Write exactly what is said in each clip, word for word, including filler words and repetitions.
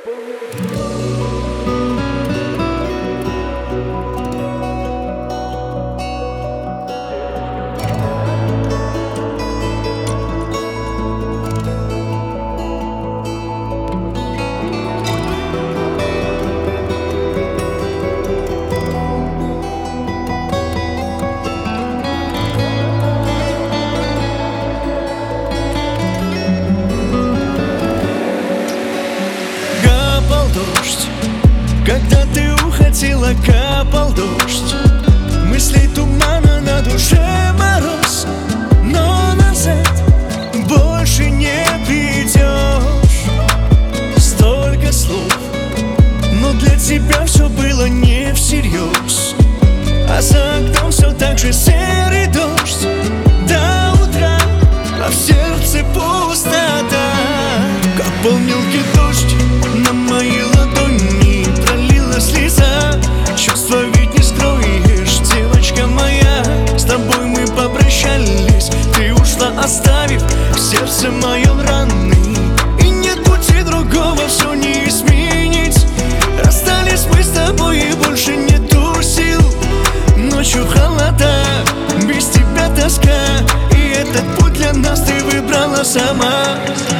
Дождь, когда ты уходила, капал дождь. Мыслей тумана, на душе мороз, но назад больше не придешь. Столько слов, но для тебя все было не всерьез. А за окном все так же серый дождь до утра, а в сердце пустота. Капал мелкий дождь на мои ладони, пролила слеза. Чувства ведь не скроешь, девочка моя. С тобой мы попрощались, ты ушла, оставив в сердце моем раны. И нет пути другого, все не изменить. Расстались мы с тобой, и больше нету сил. Ночью холода, без тебя тоска, и этот путь для нас ты выбрала сама.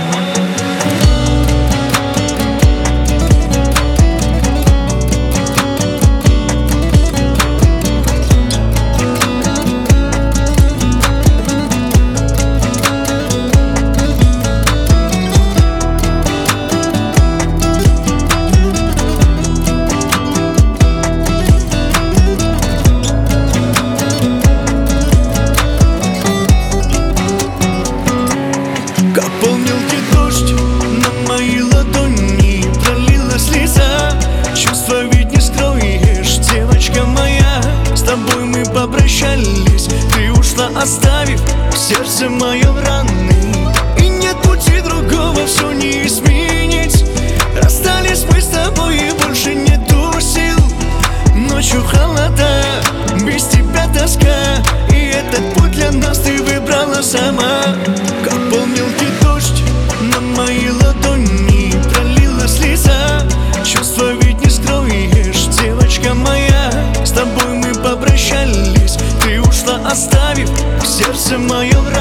Капал мелкий дождь на мои ладони, пролила слеза. Чувства ведь не скроешь, девочка моя. С тобой мы попрощались, ты ушла, оставив в сердце моем раны. И нет пути другого, все не изменить. Расстались мы с тобой, и больше нету сил. Ночью холода, без тебя тоска, и этот путь для нас ты выбрала сама. Капал мелкий дождь на мои ладони, пролила слеза. Чувства ведь не скроешь, девочка моя. С тобой мы попрощались, ты ушла, оставив в сердце моем